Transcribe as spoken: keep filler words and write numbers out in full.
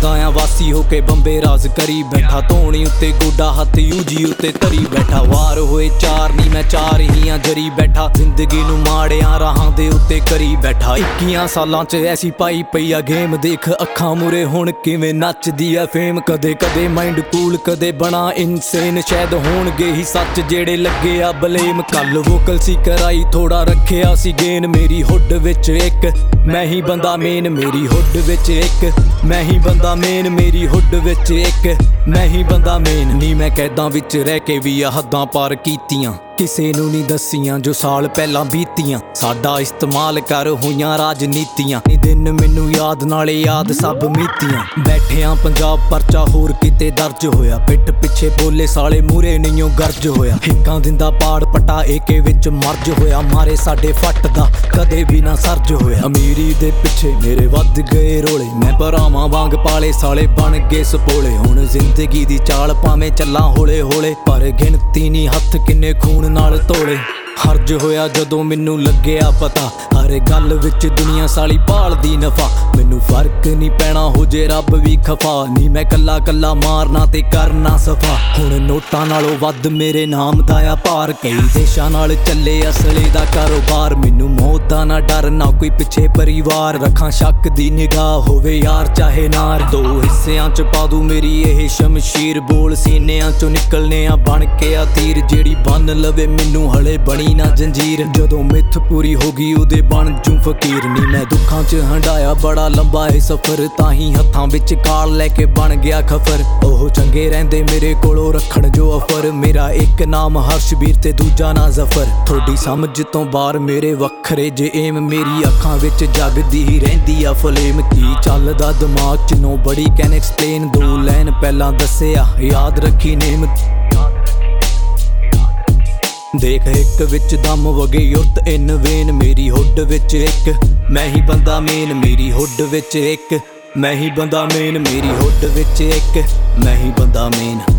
ਦਾ ਆ ਵਾਸੀ ਹੋ ਕੇ ਬੰਬੇ ਰਾਜ ਕਰੀ ਬੈਠਾ। ਧੋਣੀ ਉੱਤੇ ਗੋਡਾ ਹੱਥ ਯੂਜੀ ਉੱਤੇ ਧਰੀ ਬੈਠਾ। ਵਾਰ ਹੋਏ ਚਾਰ ਨੀ ਮੈਂ ਚਾਰ ਹੀ ਆ ਜਰੀ ਬੈਠਾ। ਜ਼ਿੰਦਗੀ ਨੂੰ ਮਾੜਿਆਂ ਰਾਹਾਂ ਦੇ ਉੱਤੇ ਕਰੀ ਬੈਠਾ। ਇੱਕੀਆਂ ਸਾਲਾਂ ਚ ਐਸੀ ਪਾਈ ਪਈ ਆ ਗੇਮ, ਦੇਖ ਅੱਖਾਂ ਮੂਰੇ ਹੁਣ ਕਿਵੇਂ ਨੱਚਦੀ ਆ ਫੇਮ। ਕਦੇ ਕਦੇ ਮਾਈਂਡ ਕੂਲ ਕਦੇ ਬਣਾ ਇਨਸੇਨ, ਸ਼ਾਇਦ ਹੋਣਗੇ ਹੀ ਸੱਚ ਜਿਹੜੇ ਲੱਗੇ ਆ ਬਲੇਮ। ਕੱਲ ਵੋਕਲ ਸੀ ਕਰਾਈ ਥੋੜਾ ਰੱਖਿਆ ਸੀ ਗੇਨ। ਮੇਰੀ ਹੁੱਡ ਵਿੱਚ ਇੱਕ ਮੈਂ ਹੀ ਬੰਦਾ ਮੇਨ, ਮੇਰੀ ਹੁੱਡ ਵਿੱਚ ਇੱਕ ਮੈਂ ਹੀ ਬੰਦਾ ਮੇਨ, ਮੇਰੀ ਹੁੱਡ ਵਿੱਚ ਇੱਕ ਮੈਂ ਹੀ ਬੰਦਾ ਮੇਨ। ਨੀ ਮੈਂ ਕੈਦਾਂ ਵਿੱਚ ਰਹਿ ਕੇ ਵੀ ਆ ਹੱਦਾਂ ਪਾਰ ਕੀਤੀਆਂ, ਕਿਸੇ ਨੂੰ ਨਹੀਂ ਦੱਸੀਆਂ ਜੋ ਸਾਲ ਪਹਿਲਾਂ ਬੀਤੀਆਂ। ਸਾਡਾ ਇਸਤੇਮਾਲ ਕਰ ਹੋਈਆਂ ਰਾਜਨੀਤੀਆਂ, ਨੀ ਦਿਨ ਮੈਨੂੰ ਯਾਦ ਨਾਲੇ ਯਾਦ ਸਭ ਮੀਤੀਆਂ। ਬੈਠਿਆਂ ਪੰਜਾਬ ਪਰਚਾ ਹੋਰ ਕਿਤੇ ਦਰਜ ਹੋਇਆ, ਪਿੱਠ ਪਿੱਛੇ ਬੋਲੇ ਸਾਲੇ ਮੂਰੇ ਨਹੀਂਓ ਗਰਜ ਹੋਇਆ। ਹਿੱਕਾਂ ਦਿੰਦਾ ਪਾੜ ਪਟਾ ਏਕੇ ਵਿੱਚ ਮਰਜ ਹੋਇਆ, ਮਾਰੇ ਸਾਡੇ ਫੱਟ ਦਾ ਕਦੇ ਵੀ ਨਾ ਸਰਜ ਹੋਇਆ। ਅਮੀਰੀ ਦੇ ਪਿੱਛੇ ਮੇਰੇ ਵੱਧ ਗਏ ਰੋਲੇ, ਮੈਂ ਭਰਾਵਾਂ ਵਾਂਗ ਪਾਲੇ ਸਾਲੇ ਬਣ ਗਏ ਸਪੋਲੇ। ਹੁਣ ਜ਼ਿੰਦਗੀ ਦੀ ਚਾਲ ਭਾਵੇਂ ਚੱਲਾਂ ਹੌਲੇ ਹੌਲੇ, ਪਰ ਗਿਣਤੀ ਨਹੀਂ ਹੱਥ ਕਿੰਨੇ ਖੂਨ ਨਾਲ ਤੋਲੇ। ਹਰਜ ਹੋਇਆ ਜਦੋਂ ਮੈਨੂੰ ਲੱਗਿਆ ਪਤਾ, ਹਰ ਗੱਲ ਵਿੱਚ ਦੁਨੀਆ ਸਾਲੀ ਭਾਲਦੀ ਨਫਾ। ਮੈਨੂੰ ਫਰਕ ਨਹੀਂ ਪੈਣਾ ਹੋ ਜੇ ਰੱਬ ਵੀ ਖਫਾ, ਨੀ ਮੈਂ ਕੱਲਾ ਕੱਲਾ ਮਾਰਨਾ ਤੇ ਕਰਨਾ ਸਫਾ। ਹੁਣ ਨੋਟਾਂ ਨਾਲੋਂ ਵੱਧ ਮੇਰੇ ਨਾਮ ਦਾ ਆ ਭਾਰ, ਕਈ ਦੇਸ਼ਾਂ ਨਾਲ ਚੱਲੇ ਅਸਲੇ ਦਾ ਕਾਰੋਬਾਰ। ਮੈਨੂੰ ਮੌਤ ਦਾ ਨਾ ਡਰ ਨਾ ਕੋਈ ਪਿੱਛੇ ਪਰਿਵਾਰ, ਰੱਖਾਂ ਸ਼ੱਕ ਦੀ ਨਿਗਾਹ ਹੋਵੇ ਯਾਰ ਚਾਹੇ ਨਾਰ। ਦੋ ਹਿੱਸਿਆਂ ਚ ਪਾ ਦੂ ਮੇਰੀ ਇਹ ਸ਼ਮਸ਼ੀਰ, ਬੋਲ ਸੀਨਿਆਂ ਚੋਂ ਨਿਕਲਨੇ ਆ ਬਣ ਕੇ ਆ ਤੀਰ। ਜਿਹੜੀ ਬੰਨ ਲਵੇ ਮੈਨੂੰ ਹਲੇ ਬਣੀ ਨਾ ਜੰਜੀਰ, ਜਦੋਂ ਮਿੱਥ ਪੂਰੀ ਹੋ ਗਈ ਉਹਦੇ ਬਣ ਜੂ ਫਕੀਰ। ਨੀ ਮੈਂ ਦੁੱਖਾਂ ਚ ਹੰਡਾਇਆ ਬੜਾ ਲੰਬਾ ਇਹ ਸਫ਼ਰ, ਤਾਂ ਹੀ ਹੱਥਾਂ ਵਿੱਚ ਕਾਲ ਲੈ ਕੇ ਬਣ ਗਿਆ ਖਫਰ। ਉਹ ਚੰਗੇ ਰਹਿੰਦੇ ਮੇਰੇ ਕੋਲੋਂ ਰੱਖਣ ਜੋ ਅਫਰ, ਮੇਰਾ ਇੱਕ ਨਾਮ ਹਰਸ਼ਬੀਰ ਤੇ ਦੂਜਾ ਨਾ ਜ਼ਫਰ। ਥੋੜੀ ਸਮਝ ਤੋਂ ਬਾਹਰ ਮੇਰੇ ਵੱਖਰੇ ਜੇ ਏਮ, ਮੇਰੀ ਅੱਖਾਂ ਵਿੱਚ ਜਗਦੀ ਹੀ ਰਹਿੰਦੀ ਆ ਫਲੇਮ। ਕੀ ਚੱਲਦਾ ਦਿਮਾਗ ਚ ਨੋ ਬੜੀ ਕੈਨ ਐਕਸਪਲੇਨ, ਦੋ ਲਾਈਨ ਪਹਿਲਾਂ ਦੱਸਿਆ ਯਾਦ ਰੱਖੀ ਨੇਮ। ਦੇਖ ਇੱਕ ਵਿੱਚ ਦਮ ਵਗੇ ਯੁਰਤ ਇਨ ਵੇਨ, ਮੇਰੀ ਹੁੱਡ ਵਿੱਚ ਇੱਕ ਮੈਂ ਹੀ ਬੰਦਾ ਮੇਨ, ਮੇਰੀ ਹੁੱਡ ਵਿੱਚ ਇੱਕ ਮੈਂ ਹੀ ਬੰਦਾ ਮੇਨ, ਮੇਰੀ ਹੁੱਡ ਵਿੱਚ ਇੱਕ ਮੈਂ ਹੀ ਬੰਦਾ ਮੇਨ।